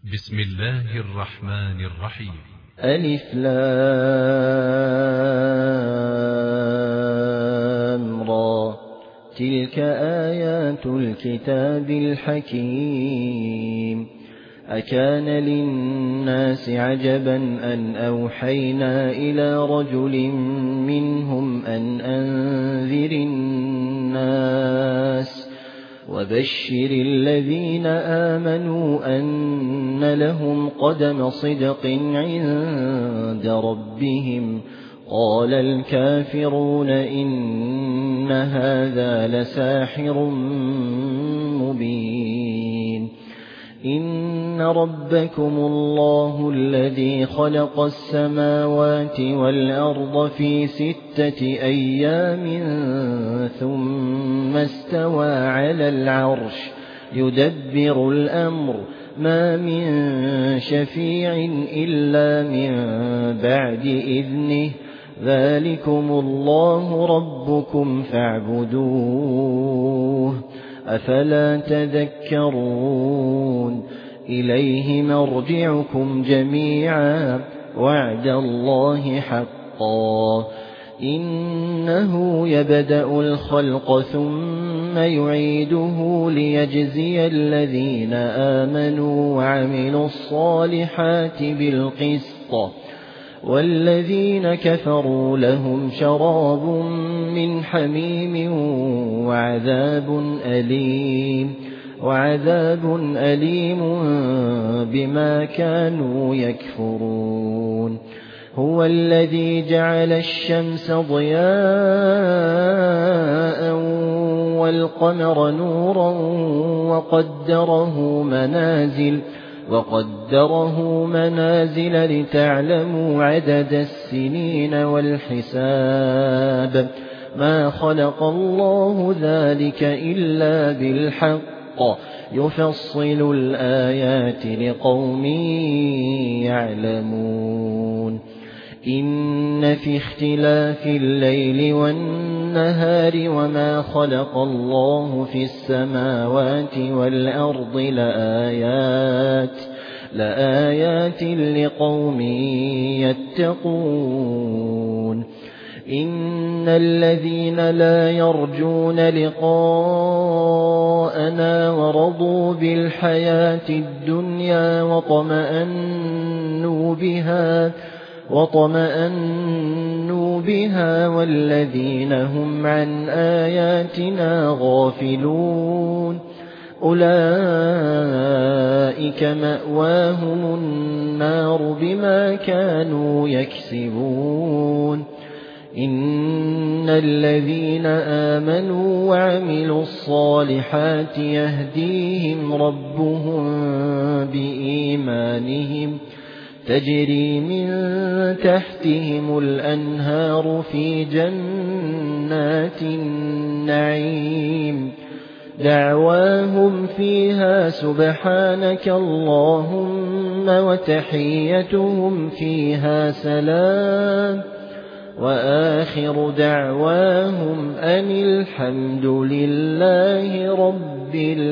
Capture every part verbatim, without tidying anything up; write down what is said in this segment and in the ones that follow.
بسم الله الرحمن الرحيم. ألف لام را تلك آيات الكتاب الحكيم. أكان للناس عجبا أن أوحينا إلى رجل منهم أن أنذر الناس وبشر الذين آمنوا أن لهم قدم صدق عند ربهم. قال الكافرون إن هذا لساحر مبين. إن ربكم الله الذي خلق السماوات والأرض في ستة أيام ثم استوى على العرش يدبر الأمر ما من شفيع إلا من بعد إذنه ذلكم الله ربكم فاعبدوه أفلا تذكرون. إليه مرجعكم جميعا وعد الله حقا. إنه يبدأ الخلق ثم يعيده ليجزي الذين آمنوا وعملوا الصالحات بالقسط والذين كفروا لهم شراب من حميم وعذاب أليم وعذاب أليم بما كانوا يكفرون. هو الذي جعل الشمس ضياء والقمر نورا وقدره منازل وقدره منازل لتعلموا عدد السنين والحساب. ما خلق الله ذلك إلا بالحق يفصل الآيات لقوم يعلمون. إن في اختلاف الليل والنهار وما خلق الله في السماوات والأرض لآيات لآيات لقوم يتقون. إن الذين لا يرجون لقاءنا ورضوا بالحياة الدنيا وطمأنوا بها وطمأنوا بها والذين هم عن آياتنا غافلون أولئك مأواهم النار بما كانوا يكسبون. إن الذين آمنوا وعملوا الصالحات يهديهم ربهم بإيمانهم تجري من تحتهم الأنهار في جنات النعيم دعواهم فيها سبحانك اللهم وتحيتهم فيها سلام وآخر دعواهم أن الحمد لله رب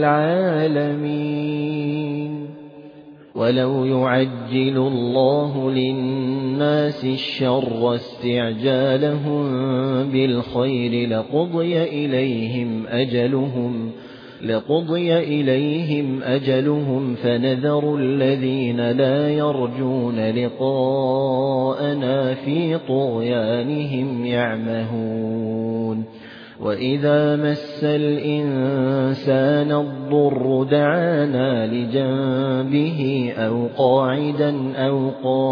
العالمين. ولو يعجل الله للناس الشر استعجالهم بالخير لقضي إليهم أجلهم لقضي إليهم أجلهم فنذر الذين لا يرجون لقاءنا في طغيانهم يعمهون. وإذا مس الإنسان الضر دعانا لجنبه أو قاعدا أو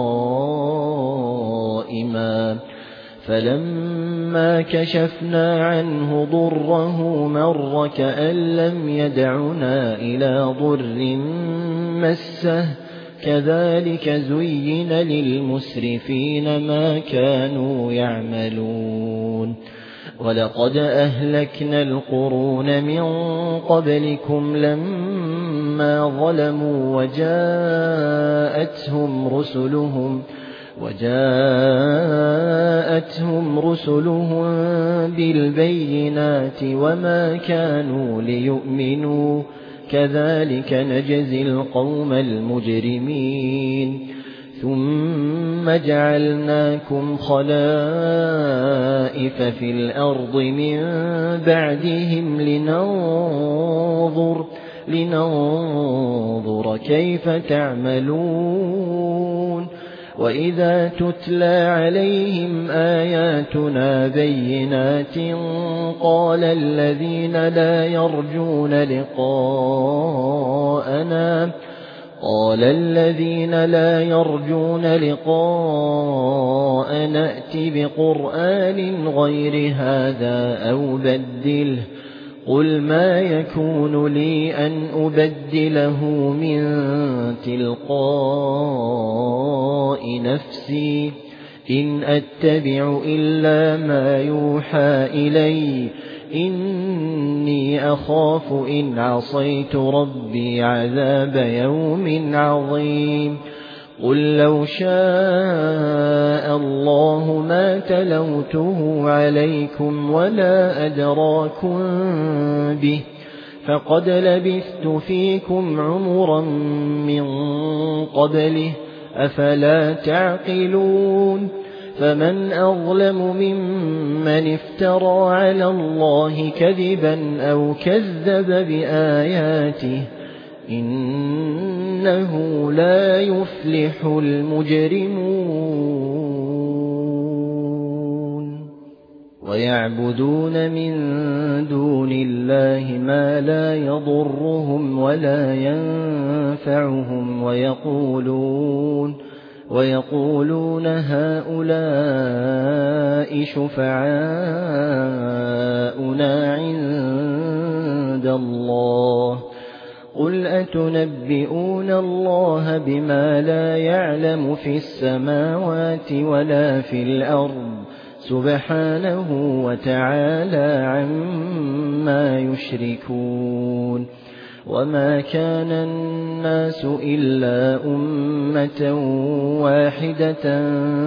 قائما فلما كشفنا عنه ضره مر كأن لم يدعنا إلى ضر مسه كذلك زين للمسرفين ما كانوا يعملون. ولقد أهلكنا القرون من قبلكم لما ظلموا وجاءتهم رسلهم وجاءتهم رسلهم بالبينات وما كانوا ليؤمنوا كذلك نجزي القوم المجرمين ثم جعلناكم خلائف في الأرض من بعدهم لننظر لننظر كيف تعملون وإذا تتلى عليهم آياتنا بينات قال الذين لا يرجون لقاءنا قال الذين لا يرجون لقاء نأت بقرآن غير هذا أو بدله قل ما يكون لي أن أبدله من تلقاء نفسي إن أتبع إلا ما يوحى إلي إني أخاف إن عصيت ربي عذاب يوم عظيم قل لو شاء الله ما تلوته عليكم ولا أدراكم به فقد لبثت فيكم عمرا من قبله أفلا تعقلون فمن أظلم ممن افترى على الله كذبا أو كذب بآياته إنه لا يفلح المجرمون ويعبدون من دون الله ما لا يضرهم ولا ينفعهم ويقولون ويقولون هؤلاء شفعاؤنا عند الله قل أتنبئون الله بما لا يعلم في السماوات ولا في الأرض سبحانه وتعالى عما يشركون وما كان الناس إلا أمة واحدة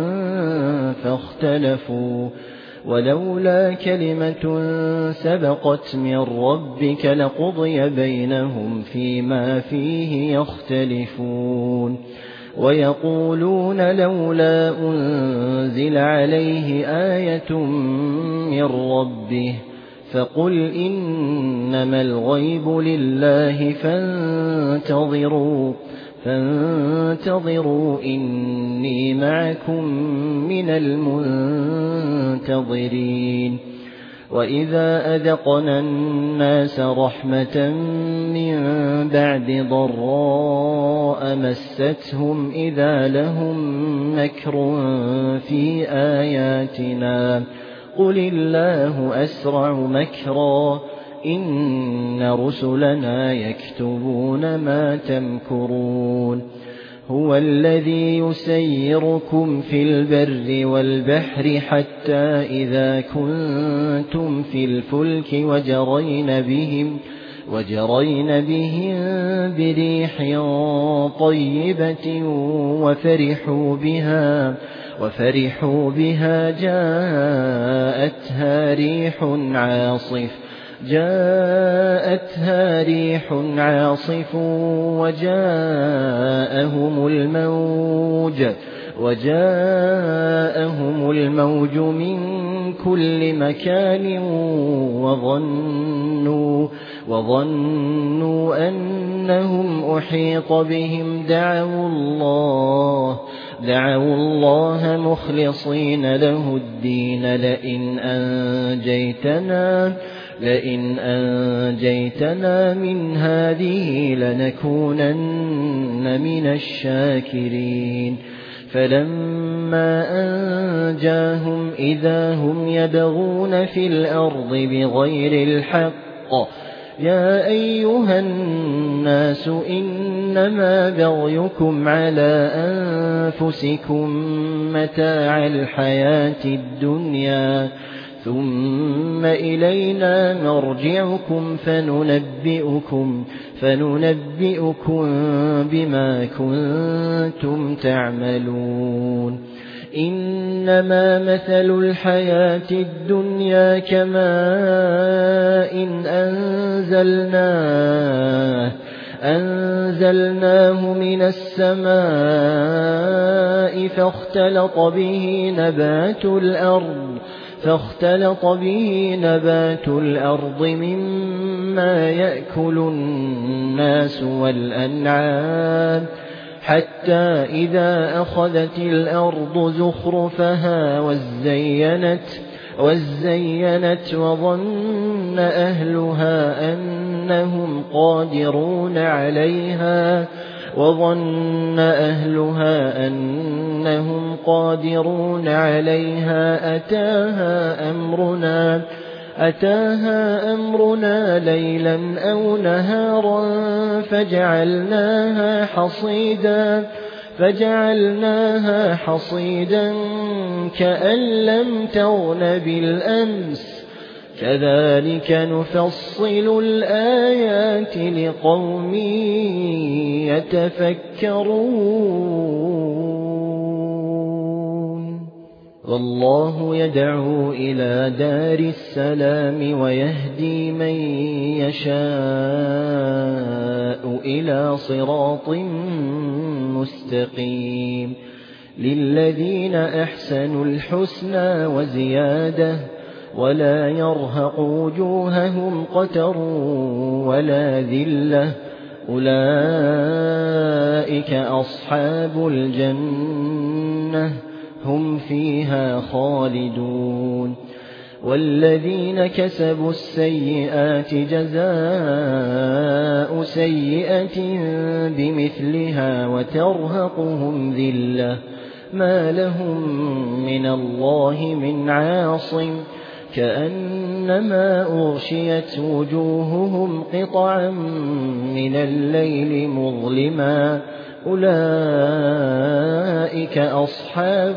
فاختلفوا ولولا كلمة سبقت من ربك لقضي بينهم فيما فيه يختلفون ويقولون لولا أنزل عليه آية من ربه فقل إنما الغيب لله فانتظروا فانتظروا إني معكم من المنتظرين وإذا أذقنا الناس رحمة من بعد ضراء مستهم إذا لهم مكر في آياتنا قل الله أسرع مكرا إن رسلنا يكتبون ما تمكرون هو الذي يسيركم في البر والبحر حتى إذا كنتم في الفلك وجرين بهم وجرين بهم بريح طيبة وفرحوا بها وفرحوا بها جاءتها ريح عاصف جاءتها ريح عاصف وجاءهم الموج وجاءهم الموج من كل مكان وظنوا وظنوا أنهم أحيط بهم دعوا الله دعوا الله مخلصين له الدين لئن أنجيتنا لئن أنجيتنا من هذه لنكونن من الشاكرين فلما أنجاهم إذا هم يبغون في الأرض بغير الحق يا أيها الناس إنما بغيكم على أنفسكم متاع الحياة الدنيا ثم إلينا مرجعكم فننبئكم فننبئكم بما كنتم تعملون إنما مثل الحياة الدنيا كماء أنزلناه أنزلناه من السماء فاختلط به نبات الأرض فاختلط به نبات الأرض مما يأكل الناس والأنعام حتى إذا أخذت الأرض زخرفها وزينت وزينت وظن أهلها أنهم قادرون عليها وظن أهلها أنهم قادرون عليها أتاها أمرنا أتاها أمرنا ليلا أو نهارا فجعلناها حصيدا فجعلناها حصيدا كأن لم تغن بالأمس كذلك نفصل الآيات لقوم يتفكرون والله يدعو إلى دار السلام ويهدي من يشاء إلى صراط مستقيم للذين أحسنوا الحسنى وزيادة ولا يرهق وجوههم قتر ولا ذلة أولئك أصحاب الجنة هم فيها خالدون والذين كسبوا السيئات جزاء سيئة بمثلها وترهقهم ذلة ما لهم من الله من عاصم كأنما أغشيت وجوههم قطعا من الليل مظلما أولئك أصحاب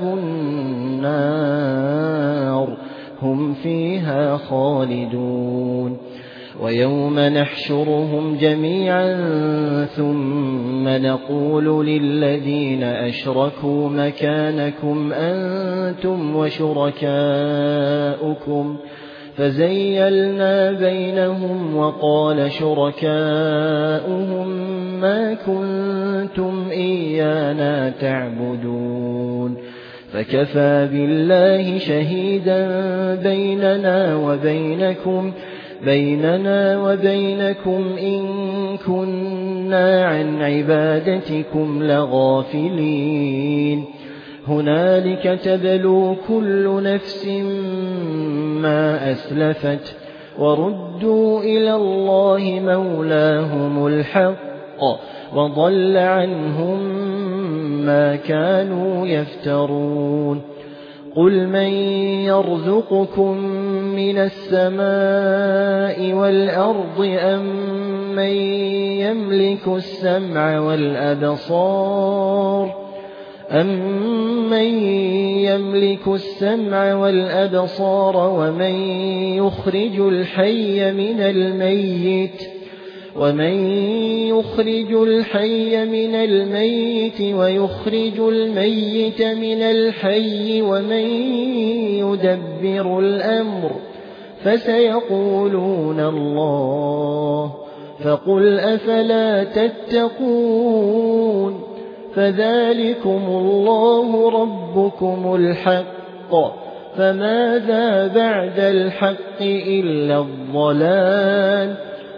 النار هم فيها خالدون ويوم نحشرهم جميعا ثم نقول للذين أشركوا مكانكم أنتم وشركاؤكم فزيلنا بينهم وقال شركاؤهم ما كنتم إيانا تعبدون فكفى بالله شهيدا بيننا وبينكم بيننا وبينكم إن كنا عن عبادتكم لغافلين هنالك تبلو كل نفس ما أسلفت وردوا إلى الله مولاهم الحق وضل عنهم ما كانوا يفترون قل من يرزقكم من السماء والأرض أم من يملك السمع والأبصار أَمَّن يَمْلِكُ السَّمْعَ وَالْأَبْصَارَ وَمَن يُخْرِجُ الْحَيَّ مِنَ الْمَيِّتِ وَمَن يُخْرِجُ الْحَيَّ مِنَ الْمَيِّتِ وَيُخْرِجُ الْمَيِّتَ مِنَ الْحَيِّ وَمَن يُدَبِّرُ الْأَمْرَ فَسَيَقُولُونَ اللَّهُ فَقُلْ أَفَلَا تَتَّقُونَ فذلكم الله ربكم الحق فماذا بعد الحق إلا الضلال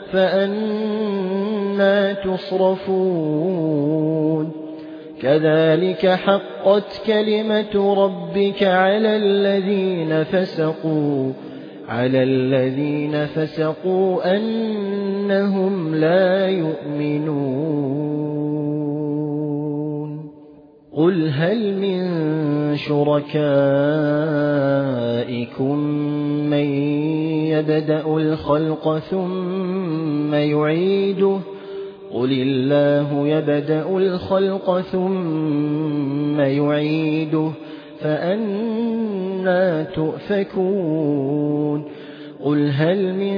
فأنى تصرفون كذلك حقت كلمة ربك على الذين فسقوا على الذين فسقوا أنهم لا يؤمنون قل هل من شركائكم من يبدأ الخلق ثم يعيده قل الله يبدأ الخلق ثم يعيده فأنى تؤفكون قل هل من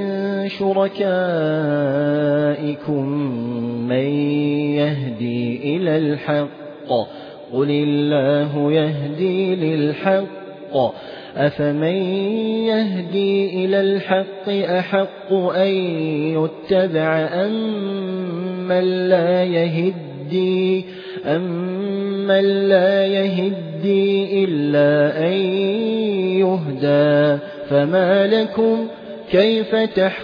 شركائكم من يهدي إلى الحق قل الله يهدي للحق أفمن يهدي إلى الحق أحق أن يتبع أم من لا يهدي أمن لا يهدي إلا أن يهدى فما لكم كيف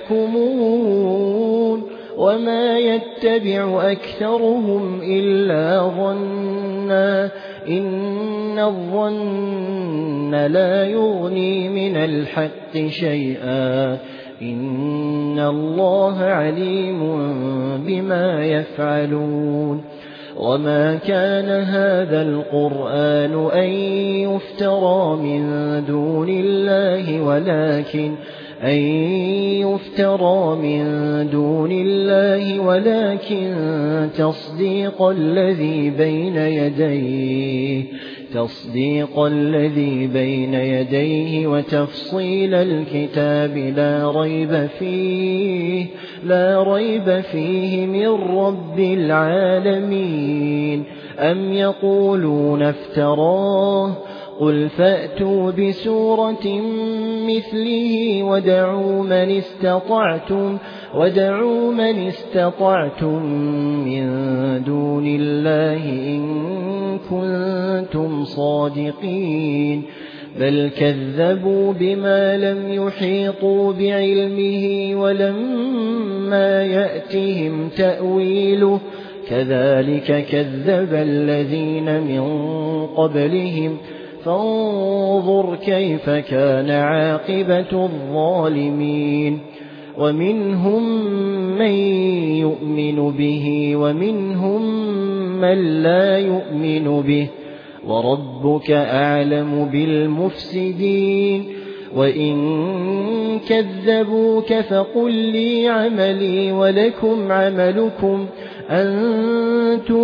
تحكمون وما يتبع أكثرهم إلا ظنا إن الظن لا يغني من الحق شيئا إن الله عليم بما يفعلون وما كان هذا القرآن أن يفترى من دون الله ولكن أن يفترى من دون الله ولكن تصديق الذي بين يديه تصديق الذي بين يديه وتفصيل الكتاب لا ريب فيه لا ريب فيه من رب العالمين أم يقولون افتراه قل فأتوا بسورة مثله ودعوا من استطعتم ودعوا من استطعتم من دون الله إن كنتم صادقين بل كذبوا بما لم يحيطوا بعلمه ولما يأتهم تأويله كذلك كذب الذين من قبلهم فانظر كيف كان عاقبة الظالمين ومنهم من يؤمن به ومنهم من لا يؤمن به وربك أعلم بالمفسدين وإن كذبوك فقل لي عملي ولكم عملكم أنتم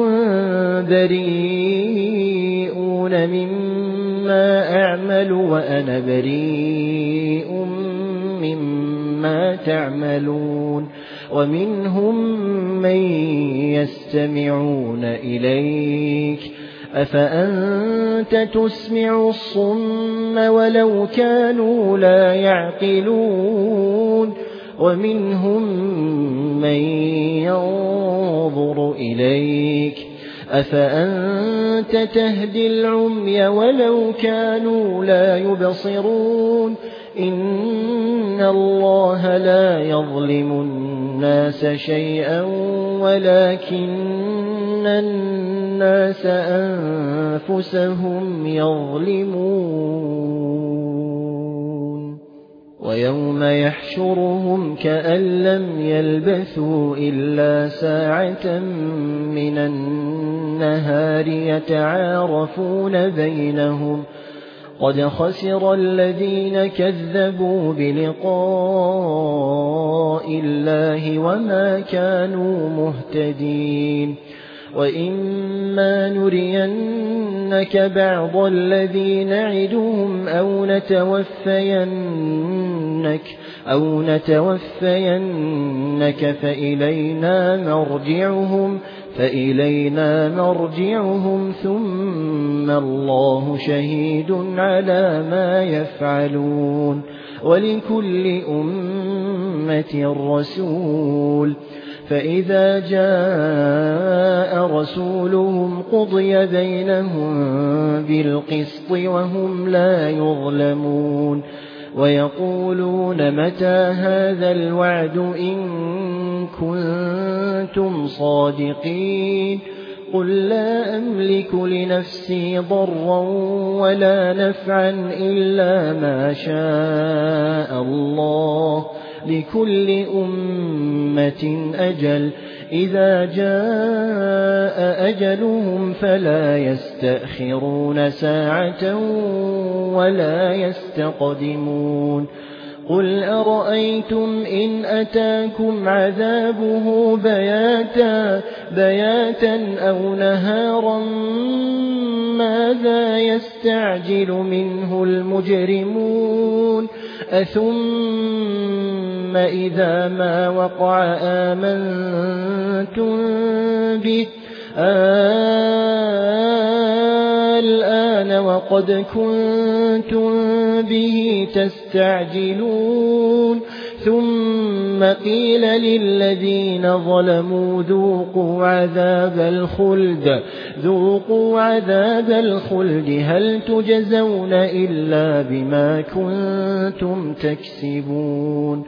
بريئون مما أعمل وأنا بريء مما تعملون ومنهم من يستمعون إليك أفأنت تسمع الصم ولو كانوا لا يعقلون ومنهم من ينظر إليك أفأنت تهدي العمي ولو كانوا لا يبصرون إن الله لا يظلم الناس شيئا ولكن الناس أنفسهم يظلمون ويوم يحشرهم كأن لم يلبثوا إلا ساعة من النهار يتعارفون بينهم قد خسر الذين كذبوا بلقاء الله وما كانوا مهتدين وإما نرينك بعض الذي نعدهم أو نتوفينك أو نتوفينك فإلينا مرجعهم فإلينا مرجعهم ثم الله شهيد على ما يفعلون ولكل أمة رسول فإذا جاء رسولهم قضي بينهم بالقسط وهم لا يظلمون ويقولون متى هذا الوعد إن كنتم صادقين قل لا أملك لنفسي ضرا ولا نفعا إلا ما شاء الله لكل أمة أجل إذا جاء أجلهم فلا يستأخرون ساعة ولا يستقدمون قل أرأيتم إن أتاكم عذابه بياتا بياتا أو نهارا ماذا يستعجل منه المجرمون أثم إذا ما وقع آمنتم به آه قد كنتم به تستعجلون ثم قيل للذين ظلموا ذوقوا عذاب الخلد ذوقوا عذاب الخلد هل تجزون إلا بما كنتم تكسبون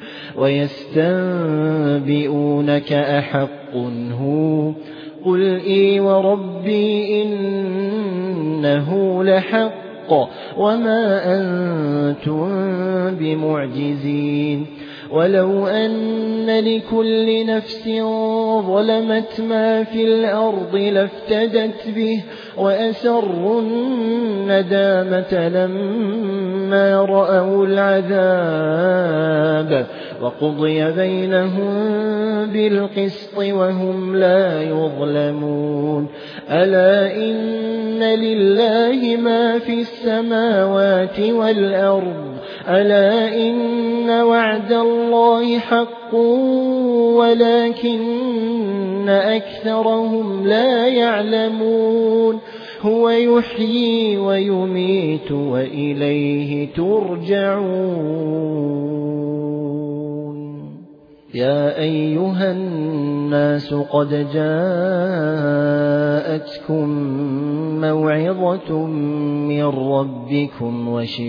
ويستنبئونك أحق هو قل إي وربي إنه لحق وما أنتم بمعجزين ولو أن لكل نفس ظلمت ما في الأرض لافتدت به وأسروا الندامة لما رأوا العذاب وقضي بينهم بالقسط وهم لا يظلمون ألا إن لله ما في السماوات والأرض ألا إن وعد الله حق ولكن أكثرهم لا يعلمون هو يحيي ويميت وإليه ترجعون يا أيها الناس قد جاءتكم موعظة من ربكم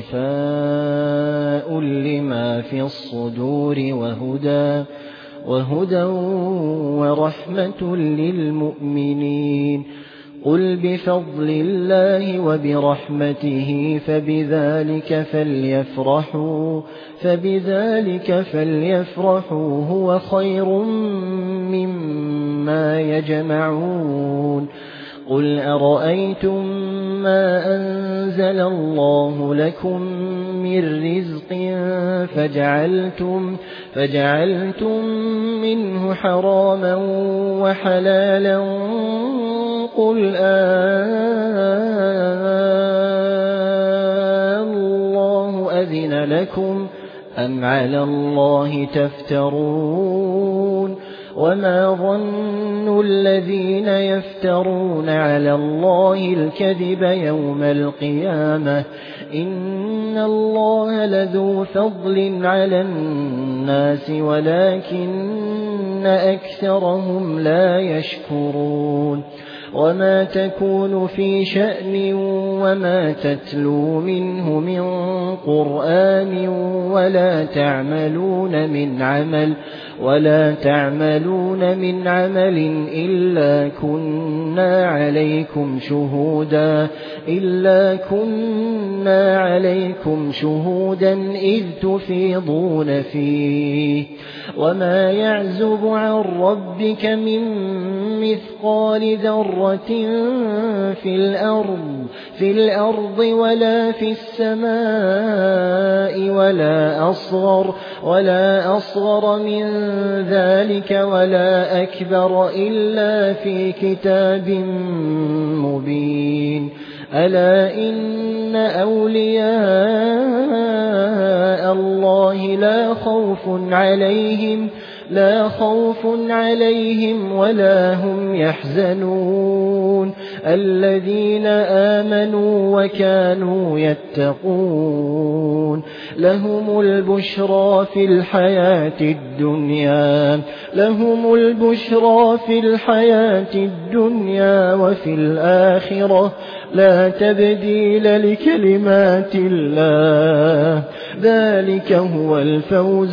وشفاء لما في الصدور وهدى وهدى ورحمة للمؤمنين قل بفضل الله وبرحمته فبذلك فليفرحوا فبذلك فليفرحوا هو خير مما يجمعون قل أرأيتم ما أنزل الله لكم من رزق فجعلتم فجعلتم منه حراما وحلالا قل الله أذن لكم أم على الله تفترون وما ظن الذين يفترون على الله الكذب يوم القيامة إن الله لذو فضل على الناس ولكن أكثرهم لا يشكرون وما تكون في شأن وما تتلو منه من قرآن ولا تعملون من عمل ولا تعملون من عمل إلا كنا عليكم شهودا إلا كنا عليكم شهودا إذ تفيضون فيه وما يعزب عن ربك من مثقال ذرة في الأرض في الأرض ولا في السماء ولا أصغر ولا أصغر من ذلك ولا أكبر إلا في كتاب مبين ألا إن أولياء الله لا خوف عليهم لا خوف عليهم ولا هم يحزنون الذين آمنوا وكانوا يتقون لهم البشرى في الحياة الدنيا لهم البشرى في الحياة الدنيا وفي الآخرة لا تبديل لكلمات الله ذلك هو الفوز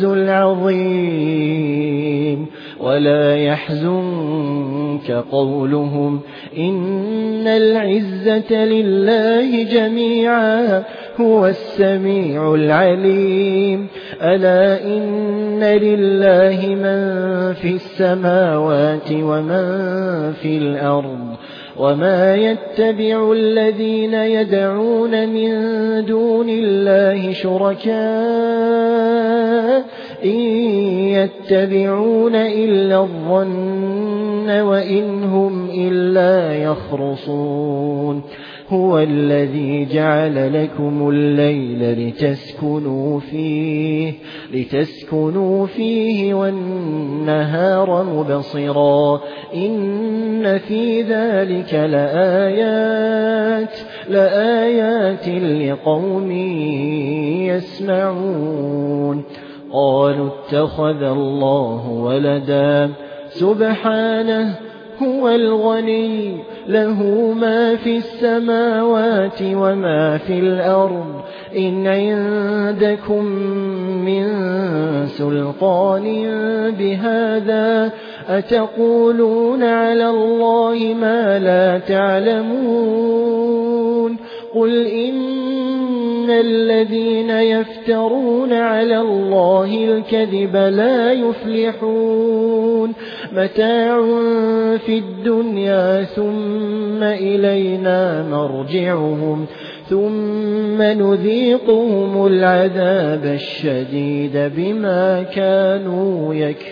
العظيم ولا يحزنك قولهم إن العزة لله جميعا هو السميع العليم ألا إن لله من في السماوات ومن في الأرض وما يتبع الذين يدعون من دون الله شركاء إن يتبعون إلا الظن وإن هم إلا يخرصون هو الذي جعل لكم الليل لتسكنوا فيه لتسكنوا فيه والنهار مبصرا إن في ذلك لآيات لآيات لقوم يسمعون قالوا اتخذ الله ولدا سبحانه هو الغني له ما في السماوات وما في الأرض إن عندكم من سلطان بهذا أتقولون على الله ما لا تعلمون قل إن الذين يفترون على الله الكذب لا يفلحون متاع في الدنيا ثم إلينا مرجعهم ثم نذيقهم العذاب الشديد بما كانوا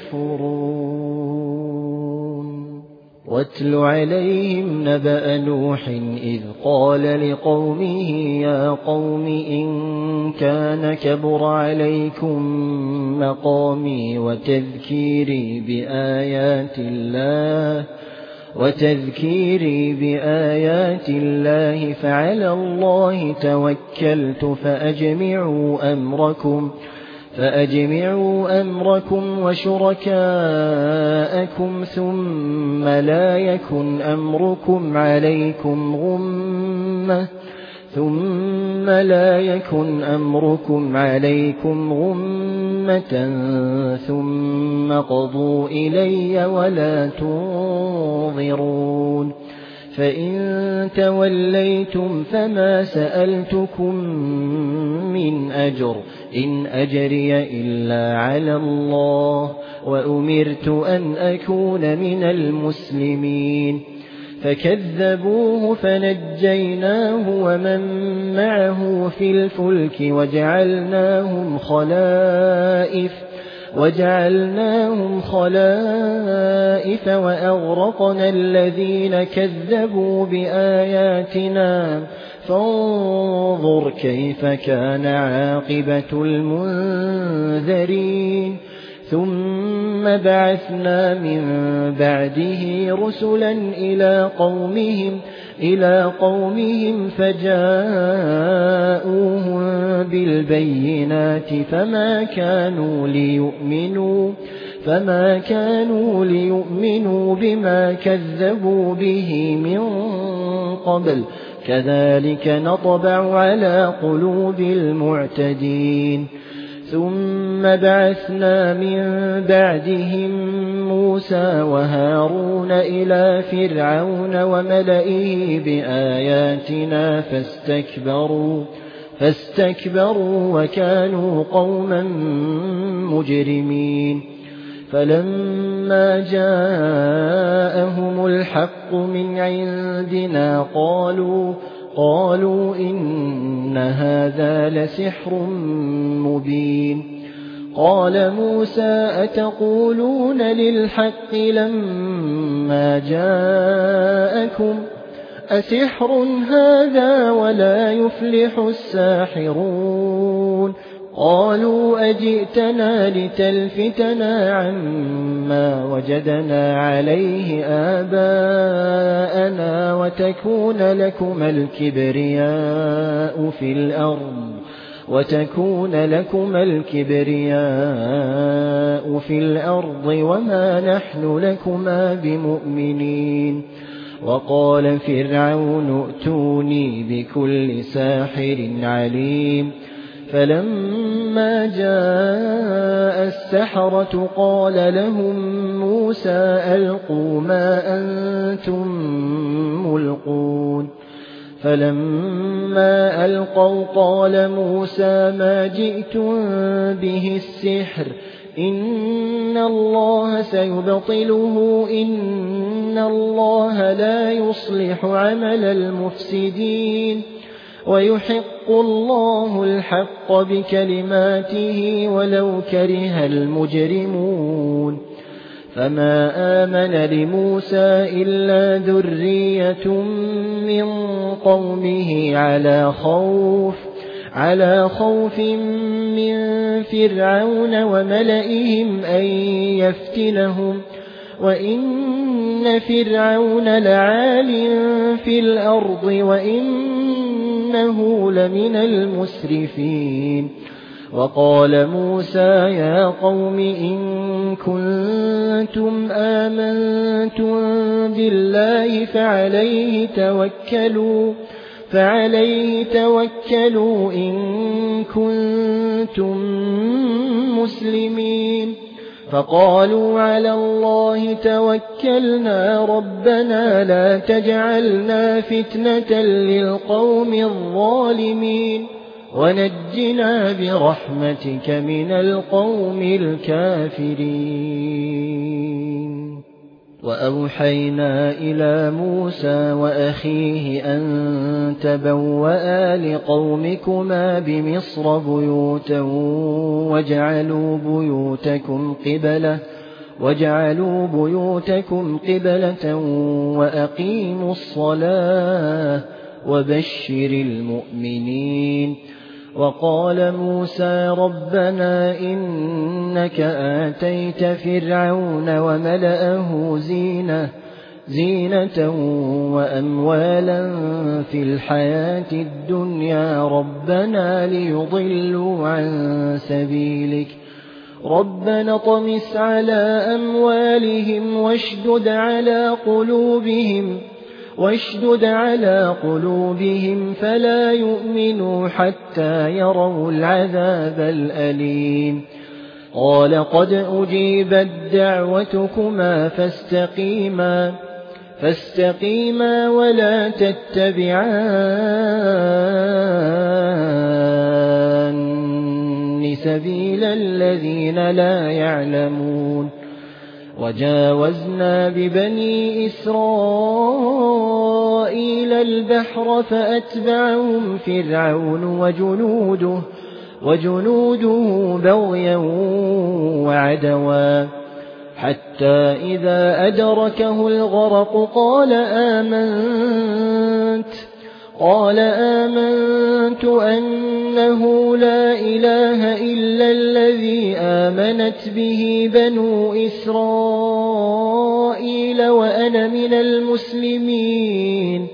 يكفرون واتل عليهم نبأ نوح إذ قال لقومه يا قوم إن كان كبر عليكم مقامي وتذكيري بآيات الله وتذكيري بآيات الله فعلى الله توكلت فأجمعوا أمركم فأجمعوا أمركم وشركاءكم ثم لا يكن أمركم عليكم غمة ثم لا يكن أمركم عليكم غمة ثم قضوا إلي ولا تنظرون فإن توليتم فما سألتكم من أجر إن أجري إلا على الله وأمرت أن أكون من المسلمين فكذبوه فنجيناه ومن معه في الفلك وجعلناهم خلائف وجعلناهم خلائف وأغرقنا الذين كذبوا بآياتنا فانظر كيف كان عاقبة المنذرين ثم بعثنا من بعده رسلا إلى قومهم إلى قومهم فجاءوهم بالبينات فما كانوا ليؤمنوا فما كانوا ليؤمنوا بما كذبوا به من قبل كذلك نطبع على قلوب المعتدين ثم بعثنا من بعدهم موسى وهارون إلى فرعون وملئه بآياتنا فاستكبروا فاستكبروا وكانوا قوما مجرمين فلما جاءهم الحق من عندنا قالوا قالوا إن هذا لسحر مبين قال موسى أتقولون للحق لما جاءكم أسحر هذا ولا يفلح الساحرون قالوا أجئتنا لتلفتنا عما وجدنا عليه آباءنا وتكون لكما الكبرياء في الأرض وتكون لكما الكبرياء في الأرض وما نحن لكما بمؤمنين وقال فرعون ائتوني بكل ساحر عليم فلما جاء السحرة قال لهم موسى ألقوا ما أنتم ملقون فلما ألقوا قال موسى ما جئتم به السحر إن الله سيبطله إن الله لا يصلح عمل المفسدين ويحق الله الحق بكلماته ولو كره المجرمون فما آمن لموسى إلا ذرية من قومه على خوف على خوف من فرعون وملئهم أن يفتنهم وإن فرعون لعال في الأرض وإنه لمن المسرفين. وقال موسى يا قوم إن كنتم آمنتم بالله فعليه توكلوا فعليه توكلوا إن كنتم مسلمين. فقالوا على الله توكلنا ربنا لا تجعلنا فتنة للقوم الظالمين ونجنا برحمتك من القوم الكافرين. وأوحينا إلى موسى وأخيه أن تبوأ لقومكما بمصر بيوتا وجعلوا بيوتكم قبلة وجعلوا بيوتكم قبلة وأقيموا الصلاة وبشر المؤمنين. وقال موسى ربنا إنك آتيت فرعون وملأه زينة زينة وأموالا في الحياة الدنيا ربنا ليضلوا عن سبيلك ربنا طمس على أموالهم واشدد على قلوبهم واشدد على قلوبهم فلا يؤمنوا حتى يروا العذاب الأليم. قال قد أجيبت دعوتكما فاستقيما فاستقيما ولا تتبعان سبيل الذين لا يعلمون. وجاوزنا ببني إسرائيل البحر فأتبعهم فرعون وجنوده وجنوده بغيا وعدوا حتى إذا أدركه الغرق قال آمنت قال آمنت أنه لا إله إلا الذي آمنت به بنو إسرائيل وأنا من المسلمين.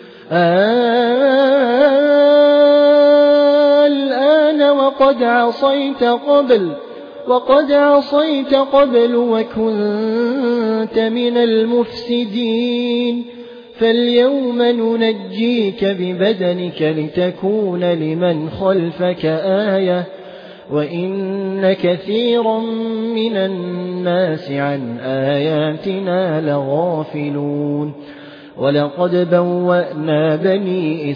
الآن وقد عصيت قبل وقد عصيت قبل وكنت من المفسدين فاليوم ننجيك ببدنك لتكون لمن خلفك آية وإن كثيرا من الناس عن آياتنا لغافلون. ولقد بوأنا بني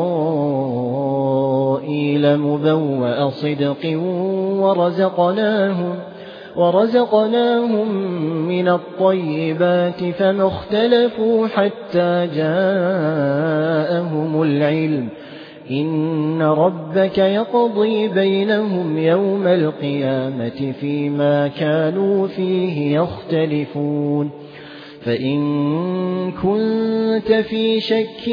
إسرائيل مبوأ صدق ورزقناهم ورزقناهم من الطيبات فما اختلفوا حتى جاءهم العلم إن ربك يقضي بينهم يوم القيامة فيما كانوا فيه يختلفون. فإن كنت في شك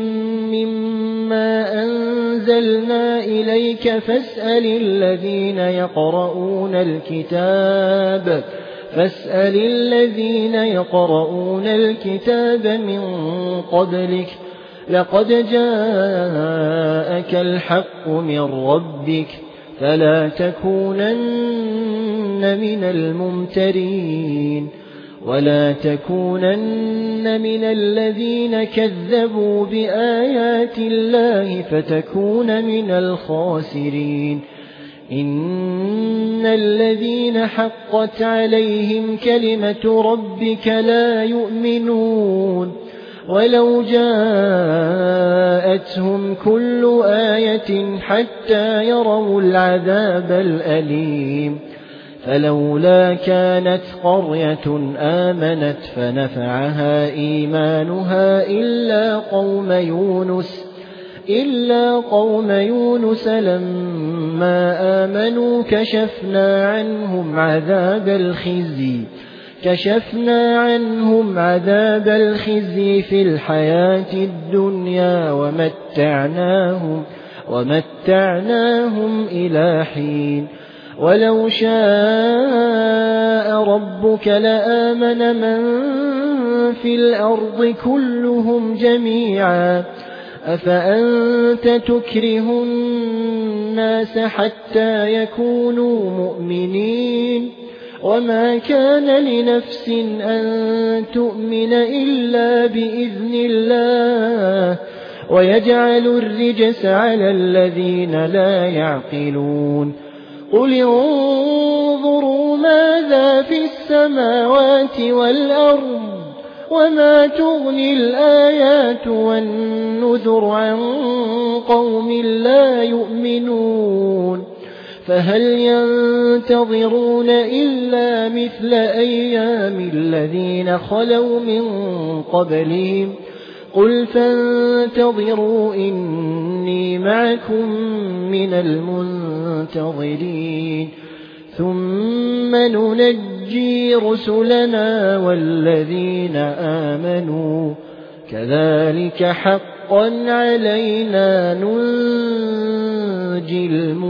مما أنزلنا إليك فاسأل الذين يقرؤون الكتاب فاسأل الذين يقرؤون الكتاب من قبلك لقد جاءك الحق من ربك فلا تكونن من الممترين ولا تكونن من الذين كذبوا بآيات الله فتكون من الخاسرين. إن الذين حقت عليهم كلمة ربك لا يؤمنون ولو جاءتهم كل آية حتى يروا العذاب الأليم. فلولا كانت قرية آمنت فنفعها إيمانها إلا قوم يونس إلا قوم يونس لما آمنوا كشفنا عنهم عذاب الخزي كشفنا عنهم عذاب الخزي في الحياة الدنيا ومتعناهم, ومتعناهم إلى حين ولو شاء ربك لآمن من في الأرض كلهم جميعا أفأنت تكره الناس حتى يكونوا مؤمنين وما كان لنفس أن تؤمن إلا بإذن الله ويجعل الرجس على الذين لا يعقلون قل انظروا ماذا في السماوات والأرض وما تغني الآيات والنذر عن قوم لا يؤمنون فهل ينتظرون إلا مثل أيام الذين خلوا من قبلهم قل فانتظروا إني معكم من المنتظرين ثم ننجي رسلنا والذين آمنوا كذلك حقا علينا ننجي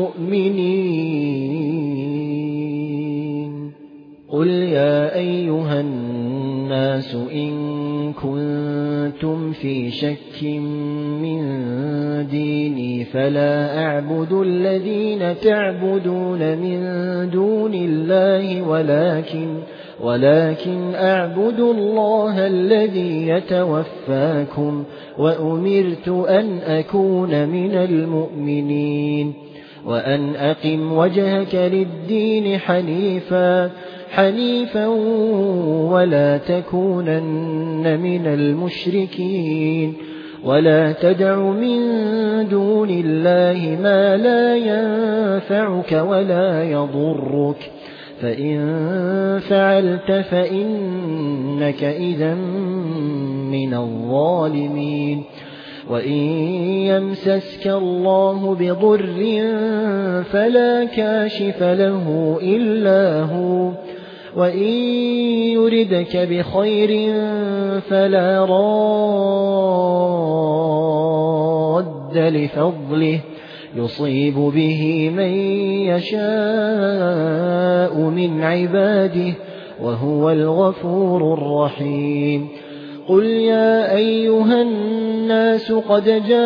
المؤمنين قل يا أيها الناس إن كنتم في شك من ديني فلا أعبد الذين تعبدون من دون الله ولكن ولكن أعبد الله الذي يتوفاكم وأمرت أن أكون من المؤمنين وأن أقم وجهك للدين حنيفا حنيفا ولا تكونن من المشركين ولا تدع من دون الله ما لا ينفعك ولا يضرك فإن فعلت فإنك إذا من الظالمين وإن يمسسك الله بضر فلا كاشف له إلا هو وإن يردك بخير فلا راد لفضله يصيب به من يشاء من عباده وهو الغفور الرحيم قل يا أيها الناس قد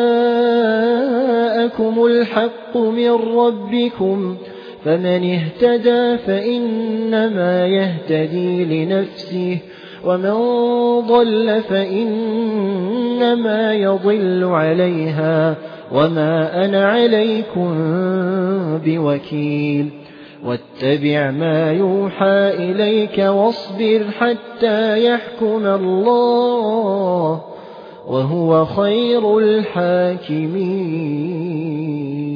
جاءكم الحق من ربكم فمن اهتدى فإنما يهتدي لنفسه ومن ضل فإنما يضل عليها وما أنا عليكم بوكيل واتبع ما يوحى إليك واصبر حتى يحكم الله وهو خير الحاكمين